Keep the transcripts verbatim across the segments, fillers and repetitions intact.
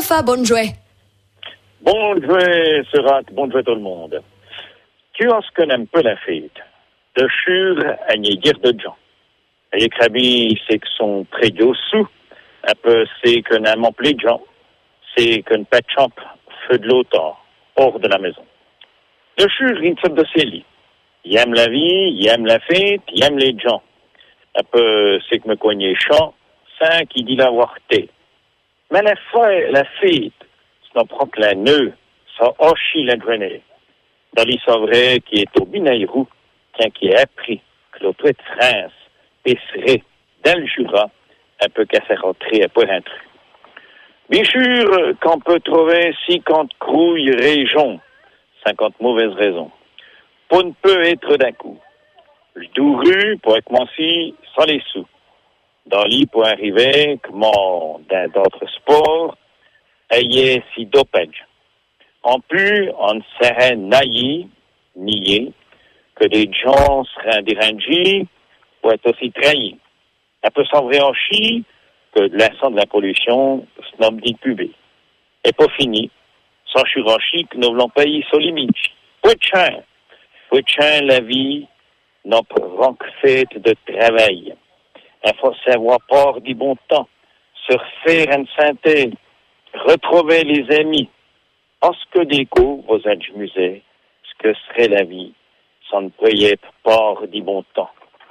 Christophe, bonne journée. Bonne journée, Serat, bonne journée tout le monde. Tu en ce qu'on aime peu la fête. De sûr, à n'y dire de gens. Et les crabis, c'est que sont très sous. Un peu, c'est qu'on aime en plus de gens. C'est qu'on pas de champ, feu de l'automne, hors de la maison. De sûr, il se de ses lits. Il aime la vie, il aime la fête, il aime les gens. Un peu, c'est que me cognait chant, ça qui dit la warté. Mais la fois, la fête, c'est n'en prend que la nœud, ça hochi la journée. Dans l'histoire vrai qui est au Binaïrou, tiens, qui a appris que l'autre de France passerait dans le Jura, un peu qu'à faire rentrer un peu un truc. Bien sûr qu'on peut trouver cinquante crouilles régions, cinquante mauvaises raisons. Pour ne peut être d'un coup. Le douru pour être commencé sans les sous. Dans l'île pour arriver, comment dans d'autres sports, ayez si dopage. En plus, on ne serait naïf, nié, que des gens seraient dérangés pour être aussi trahis. Un peu sans vrai en chi que de l'instant de la pollution, snob dit pubé. Et pas fini, sans churanchi que nous voulons payer sur limite. Pouchin, pouchin la vie, notre ranque fête de travail. Il faut savoir part du bon temps, se refaire une synthèse, retrouver les amis. En ce que découvre aux âges musées, ce que serait la vie sans ne prier part du bon temps.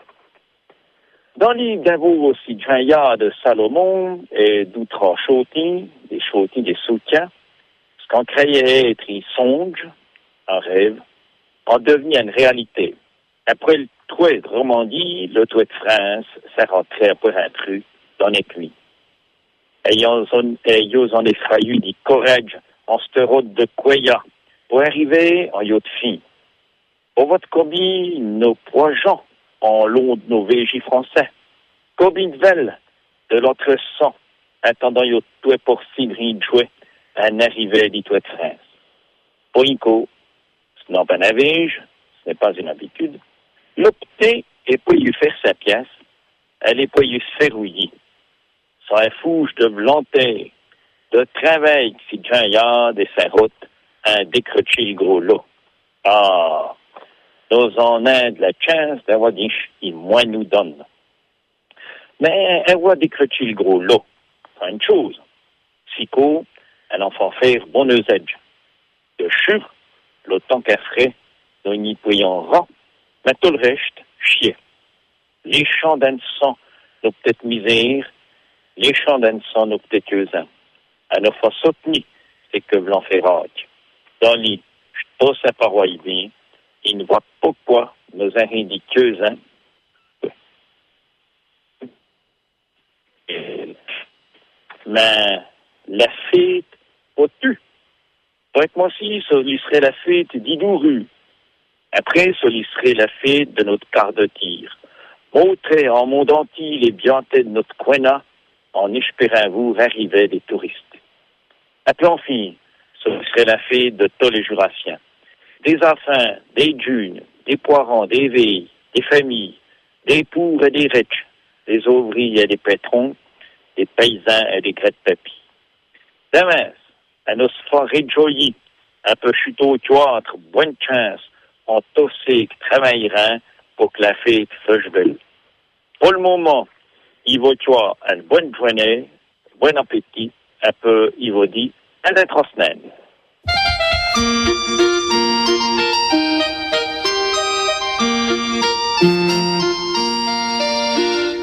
Dans l'île d'Avo aussi, il y a de Salomon et d'autres chautis, des chautis, des soutiens, ce qu'on créait être un songe, un rêve, en devenait une réalité. Après le trouet de Romandie, le trouet de France, ça rentrait après un truc dans les pluies. Ayant en effrayu du courage en cette route de Kouya pour arriver en yacht fille. Pour votre combi, nos poids gens en long de nos végis français. Combien de velles de l'autre sang, attendant yacht toué pour Sidri jouer à un arrivée du toué de France. Pour Nico, ce n'est pas un navige, ce n'est pas une habitude. L'opter et pour lui faire sa pièce, elle est pour lui se faire rouiller. Sans un fouche de volonté, de travail, si il y a des sa route, un décroché le gros lot. Ah, nous en Inde la chance d'avoir dit, il moins nous donne. Mais elle va décrocher le gros lot. C'est une chose. Si qu'au, elle en fait faire bon usage. De sûr, l'autant qu'elle ferait, nous n'y pouvons rang, mais tout le reste, chier. Les champs d'un sang, nous peut-être misère, les champs d'un sang, nous peut-être usants. À nos fois soutenus, c'est que l'on fait rage. Dans l'île, je pose sa paroi bien, il ne voit pas quoi nos indiqueuses, hein. Mais la fête, au-tu. Pour être moi aussi, ce lui serait la fête d'Idouru. Après, ce lui serait la fête de notre quart de tir. Montrer en monde entier les bientés de notre coin, en espérant vous arriver des touristes. Après, en fille, ce serait la fête de tous les Jurassiens. Des enfants, des dunes, des poirons, des veilles, des familles, des pours et des riches, des ouvriers et des patrons, des paysans et des grès de papy. Demain, à nos forts réjouis, un peu chute au théâtre, bonne chance, on tossé qui travailleront pour que la fête fasse belle. Pour le moment, il va y avoir une bonne journée, bon appétit, un peu, il va dire, à la trois semaines.